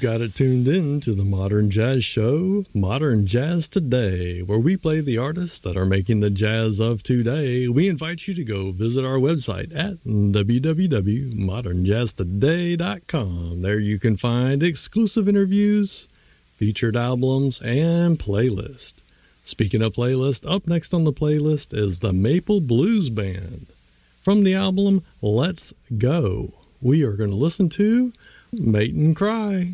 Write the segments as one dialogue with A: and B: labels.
A: got it tuned in to the Modern Jazz Show, Modern Jazz Today, where we play the artists that are making the jazz of today. We invite you to go visit our website at www.modernjazztoday.com. There you can find exclusive interviews, featured albums, and playlists. Speaking of playlist, up next on the playlist is the Maple Blues Band. From the album Let's Go, we are going to listen to Mate and Cry.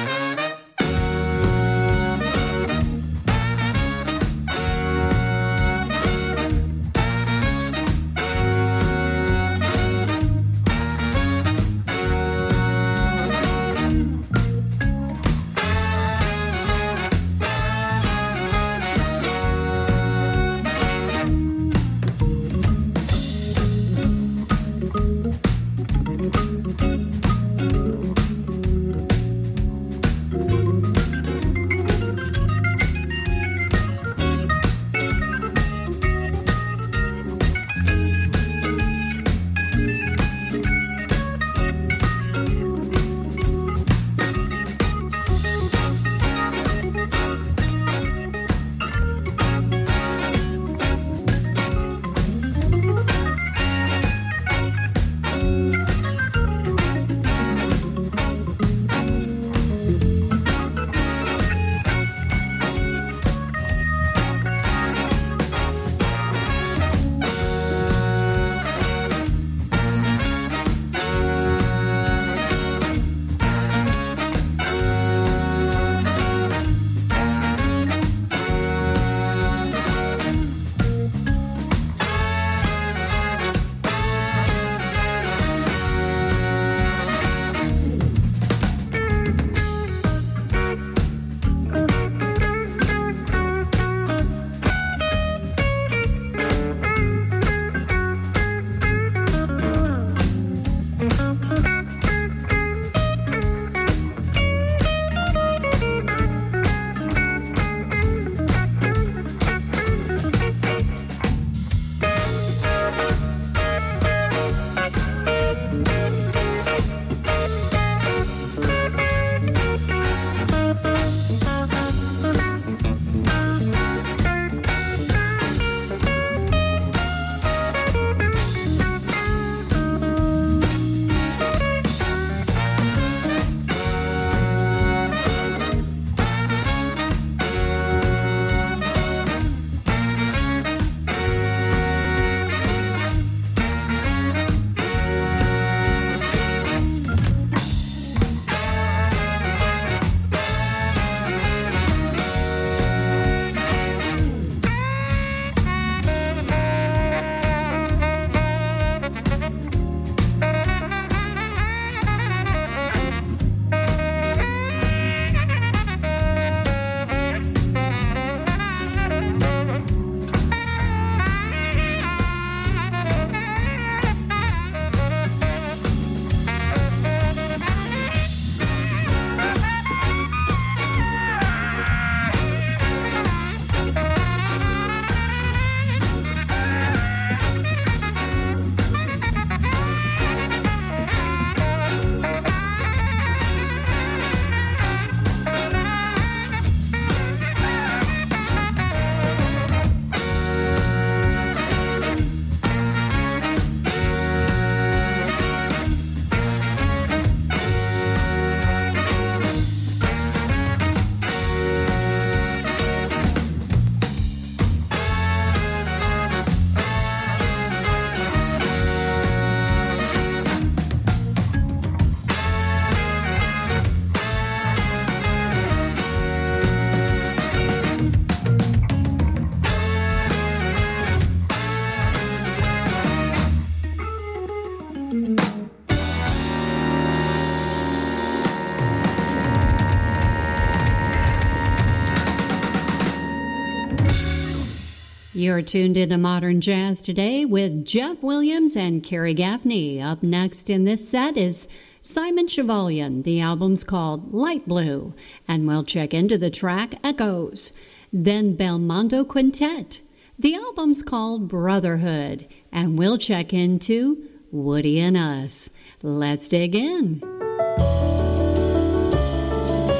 B: You're tuned into Modern Jazz Today with Jeff Williams and Carrie Gaffney. Up next in this set is Simon Chevalian. The album's called Light Blue, and we'll check into the track Echoes. Then Belmondo Quintet. The album's called Brotherhood, and we'll check into Woody and Us. Let's dig in.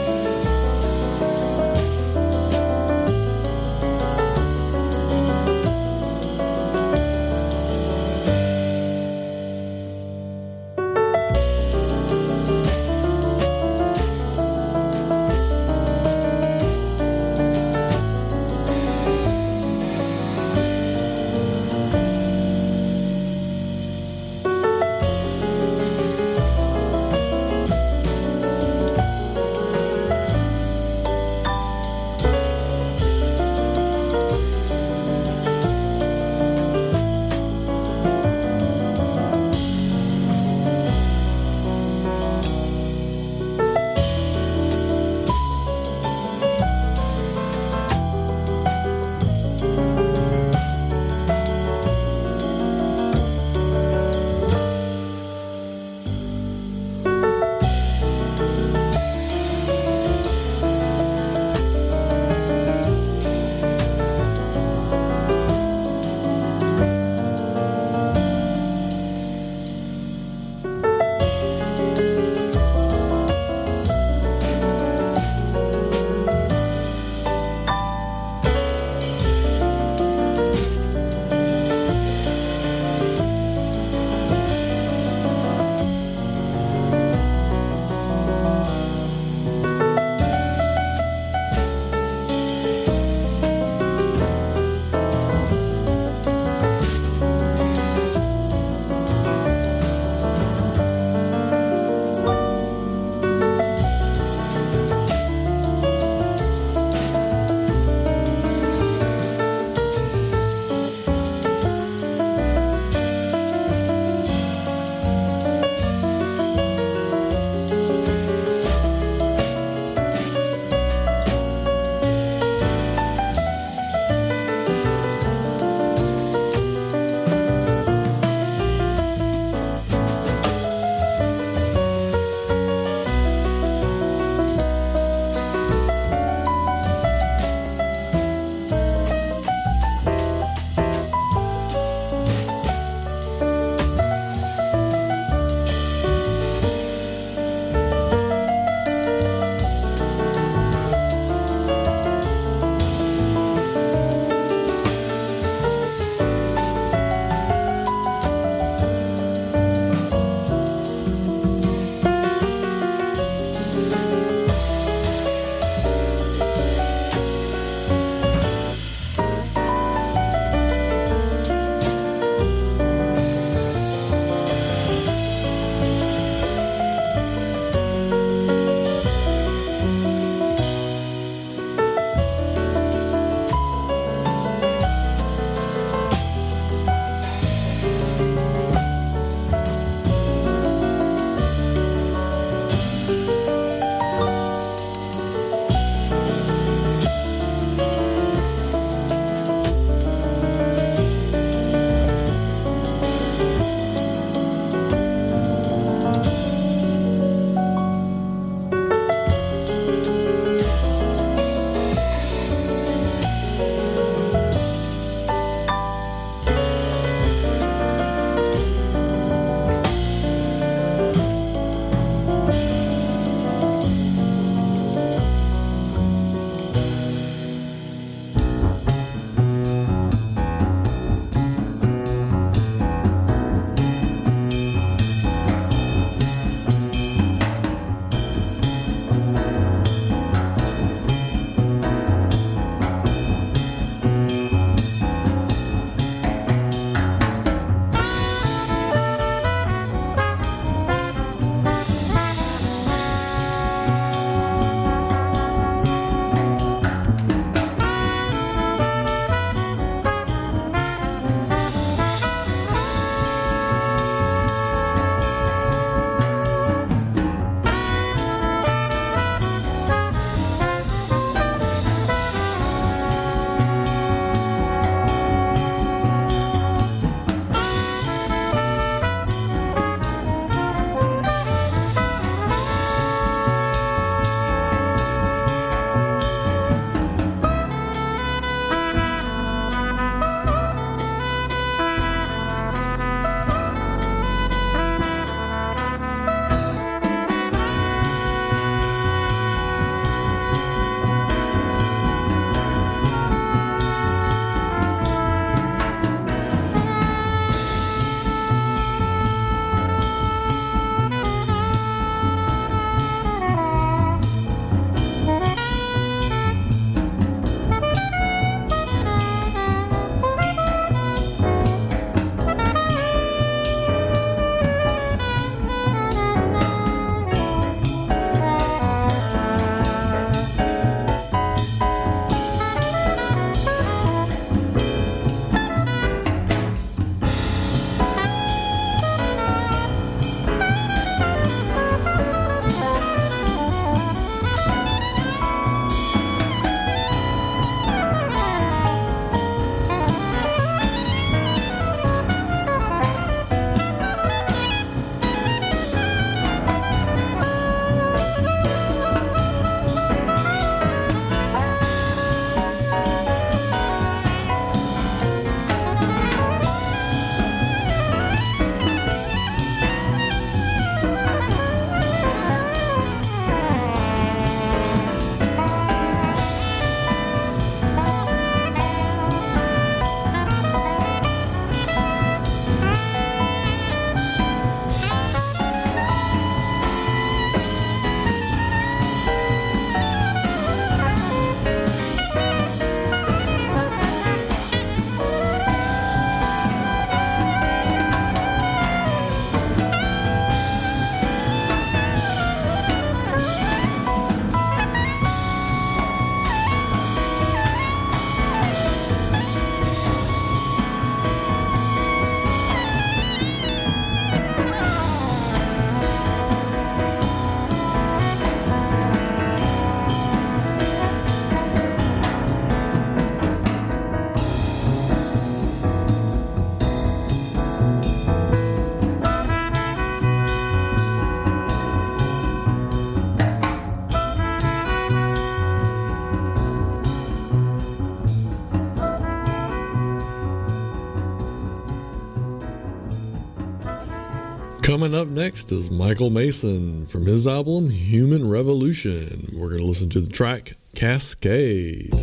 A: Coming up next is Michael Mason from his album Human Revolution. We're going to listen to the track Cascade.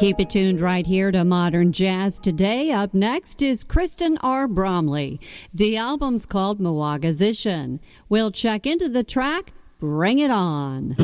B: Keep it tuned right here to Modern Jazz Today. Up next is Kristen R. Bromley. The album's called Mawagazishin. We'll check into the track, Bring It On.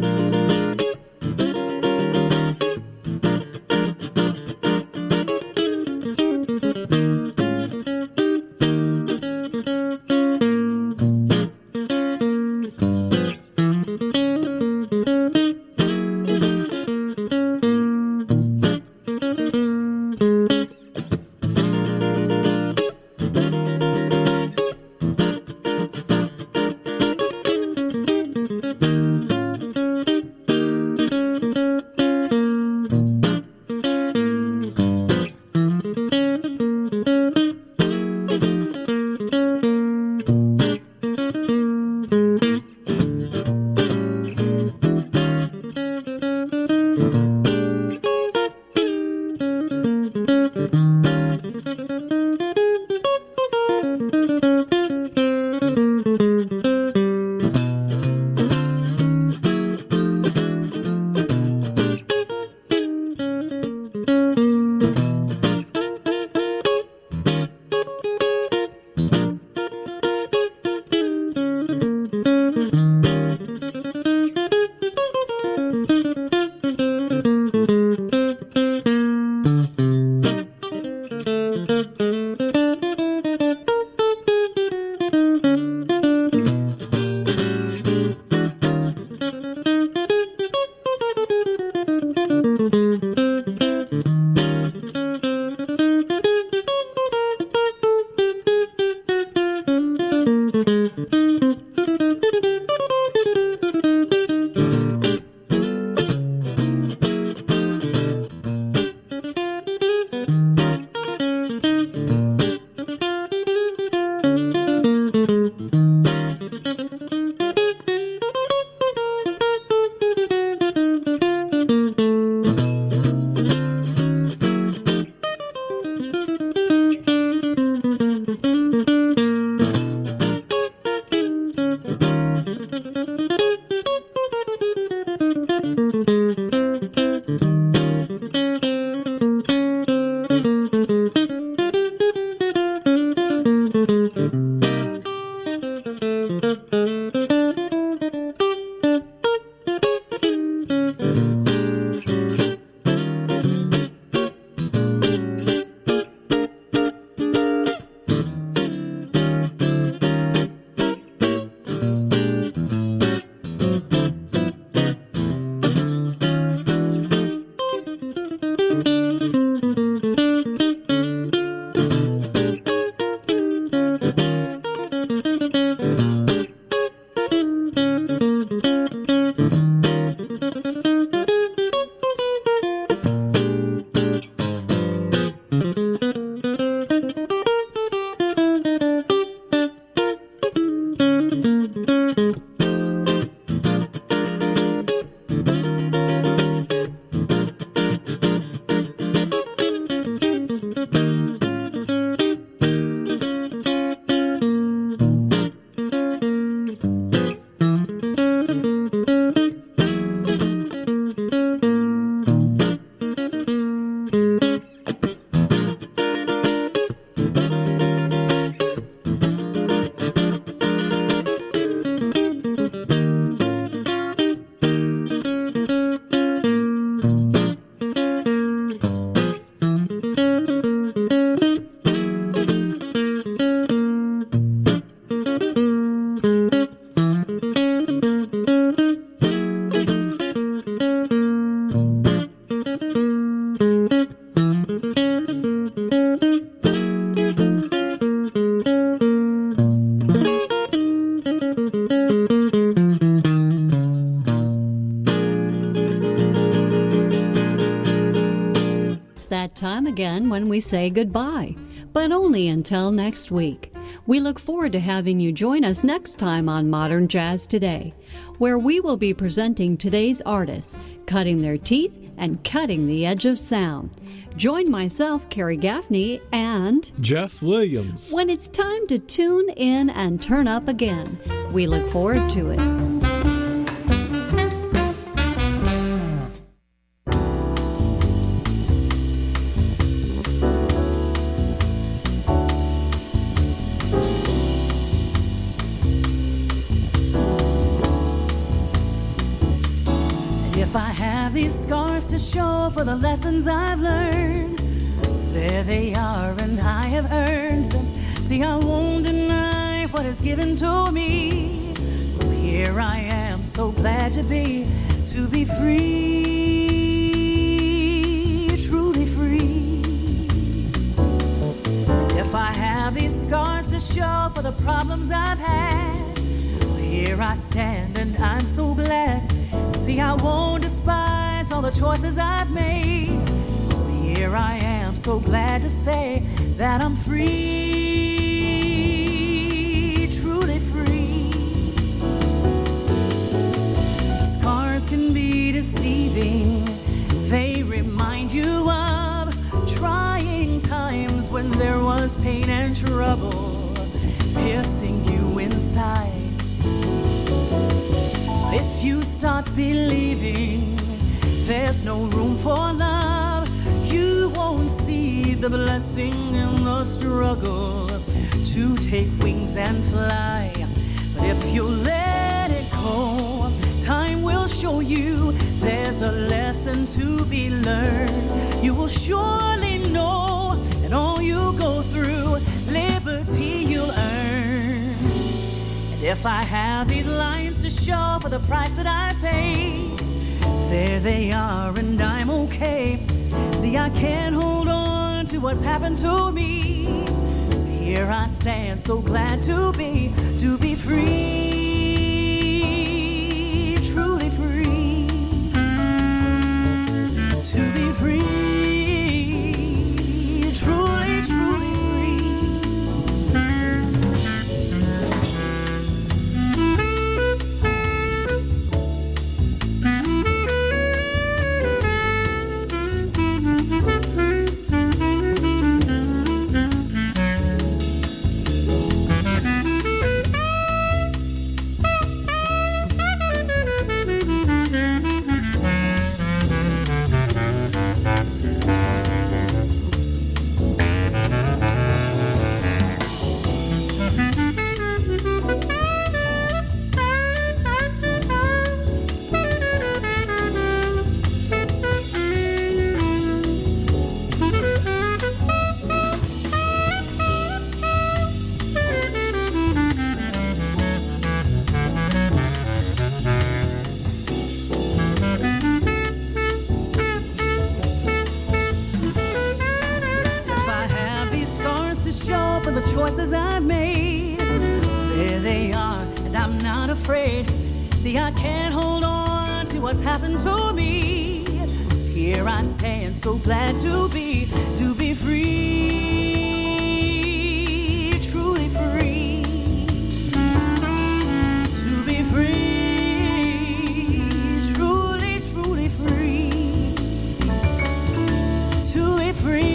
B: Time again when we say goodbye, but only until next week. We look forward to having you join us next time on Modern Jazz Today, where we will be presenting today's artists, cutting their teeth and cutting the edge of sound. Join myself, Carrie Gaffney, and
A: Jeff Williams
B: when it's time to tune in and turn up again. We look forward to it.
C: have these scars to show for the lessons I've learned, there they are and I have earned them. See, I won't deny what is given to me. So here I am, so glad to be free, truly free. If I have these scars to show for the problems I've had, well, here I stand and I'm so glad. See, I won't despise all the choices I've made. So here I am, so glad to say that I'm free, truly free. Scars can be deceiving. They remind you of trying times when there was pain and trouble piercing you inside. If you start believing there's no room for love, you won't see the blessing in the struggle to take wings and fly. But if you let it go, time will show you there's a lesson to be learned. You will surely know that all you go through, liberty you'll earn. And if I have these lines to show for the price that I paid, there they are and I'm okay. See, I can't hold on to what's happened to me. So here I stand, so glad to be free, truly free, to be free, truly, truly free. Choices I've made, there they are, and I'm not afraid. See, I can't hold on to what's happened to me. So here I stand, so glad to be free, truly free, to be free, truly, truly free, to be free.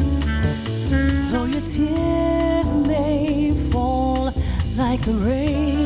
C: Like the rain.